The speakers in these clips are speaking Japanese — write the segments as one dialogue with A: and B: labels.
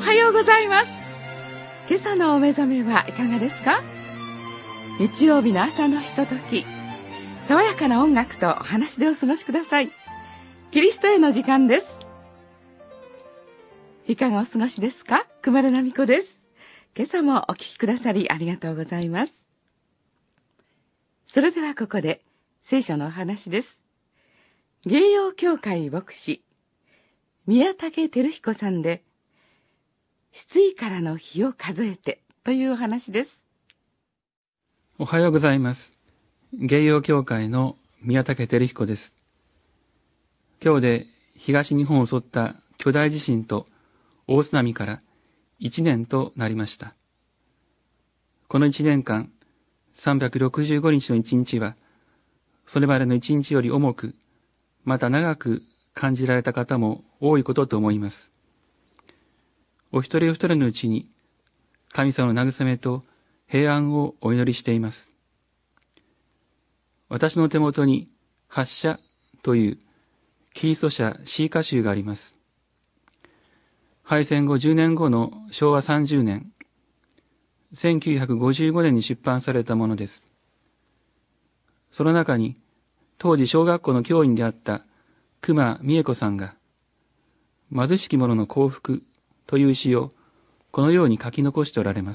A: はようございます。今朝のお目覚めはいかがですか？日曜日の朝のひととき、爽やかな音楽とお話でお過ごしください。キリストへの時間です。いかがお過ごしですか？熊田奈美子です。今朝もお聞きくださりありがとうございます。それではここで聖書のお話です。芸陽教会牧師宮武照彦さんで、失意からの日を数えてというお話です。
B: おはようございます。芸陽教会の宮武照彦です。今日で東日本を襲った巨大地震と大津波から1年となりました。この1年間、365日の1日は、それまでの1日より重く、また長く感じられた方も多いことと思います。お一人お一人のうちに、神様の慰めと平安をお祈りしています。私の手元に発射というキリスト者詩歌集があります。敗戦後10年後の昭和30年、1955年に出版されたものです。その中に、当時小学校の教員であった隈美恵子さんが、貧しき者の幸福という詩をこのように書き残しておられます。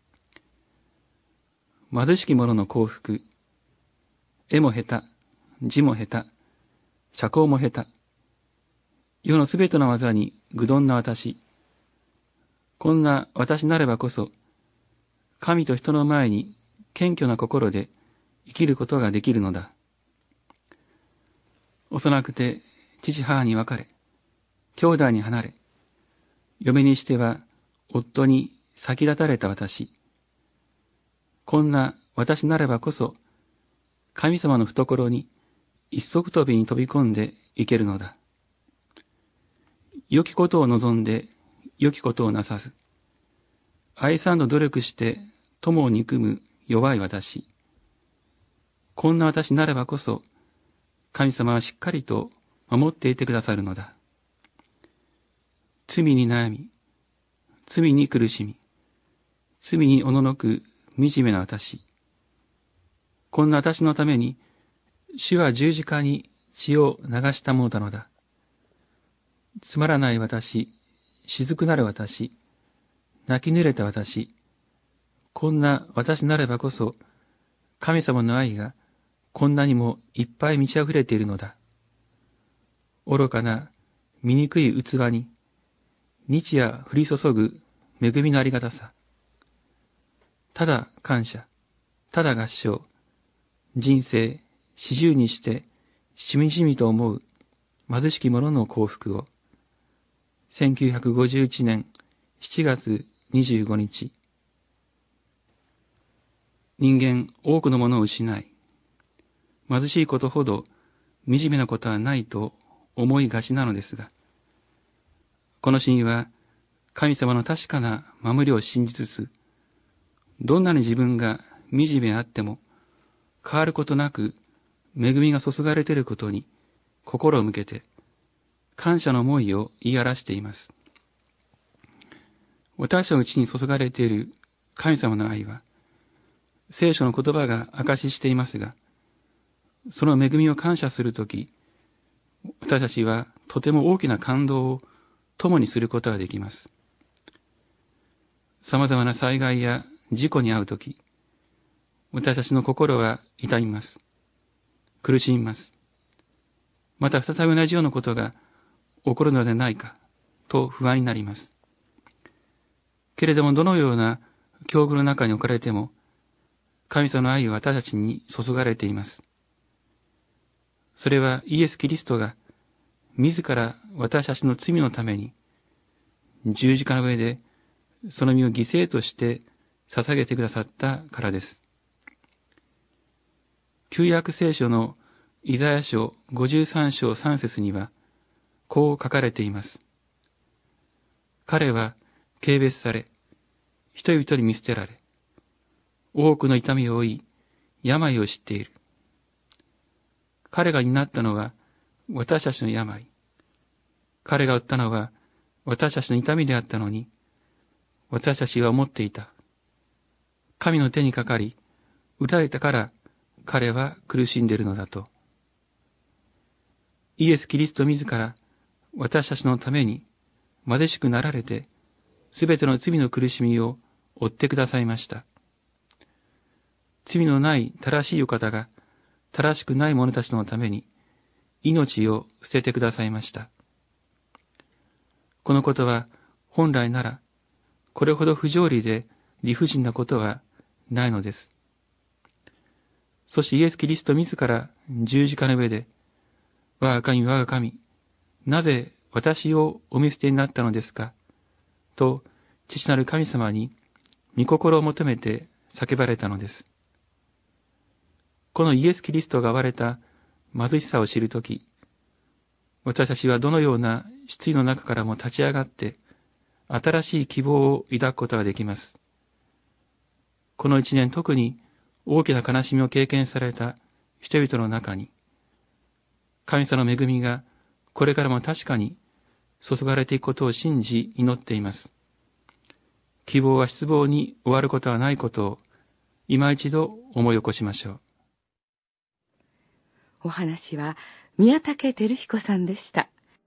B: 貧しき者の幸福、絵も下手、字も下手、社交も下手、世のすべての技に愚鈍な私、こんな私なればこそ、神と人の前に謙虚な心で生きることができるのだ。幼くて父母に別れ、兄弟に離れ、嫁にしては夫に先立たれた私。こんな私なればこそ、神様の懐に一足飛びに飛び込んでいけるのだ。良きことを望んで良きことをなさず、愛さんと努力して友を憎む弱い私。こんな私なればこそ、神様はしっかりと守っていてくださるのだ。罪に悩み、罪に苦しみ、罪におののく惨めな私。こんな私のために、主は十字架に血を流したものなのだ。つまらない私、雫なる私、泣き濡れた私。こんな私なればこそ、神様の愛がこんなにもいっぱい満ち溢れているのだ。愚かな醜い器に、日夜降り注ぐ恵みのありがたさ。ただ感謝、ただ合唱、人生四十にしてしみじみと思う貧しき者の幸福を。1951年7月25日。人間多くのものを失い、貧しいことほど惨めなことはないと思いがちなのですが、この詩には神様の確かな守りを信じつつ、どんなに自分が惨めであっても変わることなく恵みが注がれていることに心を向けて感謝の思いを言い表しています。私のうちに注がれている神様の愛は、聖書の言葉が証ししていますが、その恵みを感謝するとき、私たちはとても大きな感動を共にすることができます。様々な災害や事故に遭うとき、私たちの心は痛みます。苦しみます。また再び同じようなことが起こるのではないかと不安になります。けれどもどのような境遇の中に置かれても、神様の愛は私たちに注がれています。それはイエス・キリストが自ら私たちの罪のために十字架の上でその身を犠牲として捧げてくださったからです。旧約聖書のイザヤ書53章3節にはこう書かれています。彼は軽蔑され、人々に見捨てられ、多くの痛みを負い、病を知っている。彼が担ったのは私たちの病。彼が負ったのは私たちの痛みであったのに、私たちは思っていた。神の手にかかり、打たれたから彼は苦しんでいるのだと。イエス・キリスト自ら私たちのために貧しくなられて、すべての罪の苦しみを負ってくださいました。罪のない正しいお方が正しくない者たちのために命を捨ててくださいました。このことは本来ならこれほど不条理で理不尽なことはないのです。そしてイエス・キリスト自ら十字架の上で、我が神、我が神、なぜ私をお見捨てになったのですかと父なる神様に御心を求めて叫ばれたのです。このイエス・キリストが憐れた貧しさを知るとき、私たちはどのような失意の中からも立ち上がって、新しい希望を抱くことができます。この一年特に大きな悲しみを経験された人々の中に、神様の恵みがこれからも確かに注がれていくことを信じ祈っています。希望は失望に終わることはないことを今一度思い起こしましょう。
A: お話は宮武照彦さんでした。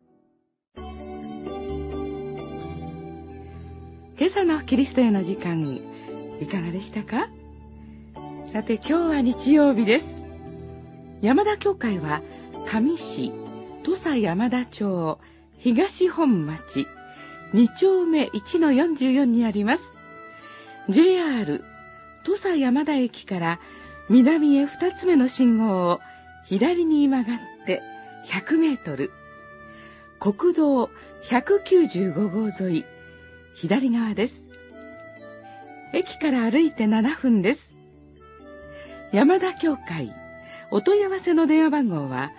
A: 今朝のキリストへの時間、いかがでしたか？さて今日は日曜日です。山田教会は上市土佐山田町東本町2丁目 1-44 にあります。 JR 土佐山田駅から南へ2つ目の信号を左に曲がって100メートル、国道195号沿い左側です。駅から歩いて7分です。山田教会お問い合わせの電話番号は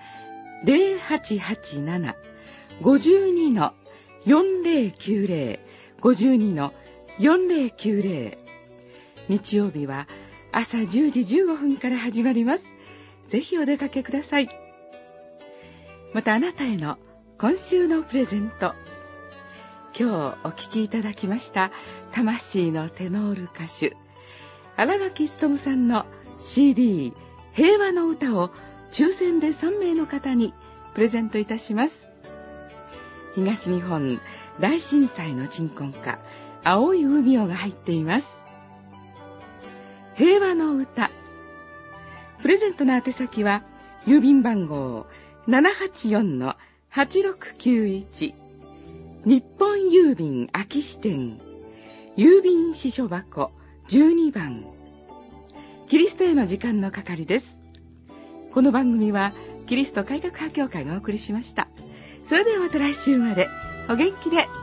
A: 0887-52-4090 52-4090。日曜日は朝10時15分から始まります。ぜひお出かけください。またあなたへの今週のプレゼント。今日お聴きいただきました魂のテノール歌手新垣勉さんの CD 平和の歌を抽選で3名の方にプレゼントいたします。東日本大震災の鎮魂歌青い海をが入っています。平和の歌。プレゼントの宛先は郵便番号 784-8691 日本郵便安芸支店郵便支所箱12番キリストへの時間の係です。この番組はキリスト改革派教会がお送りしました。それではまた来週までお元気で。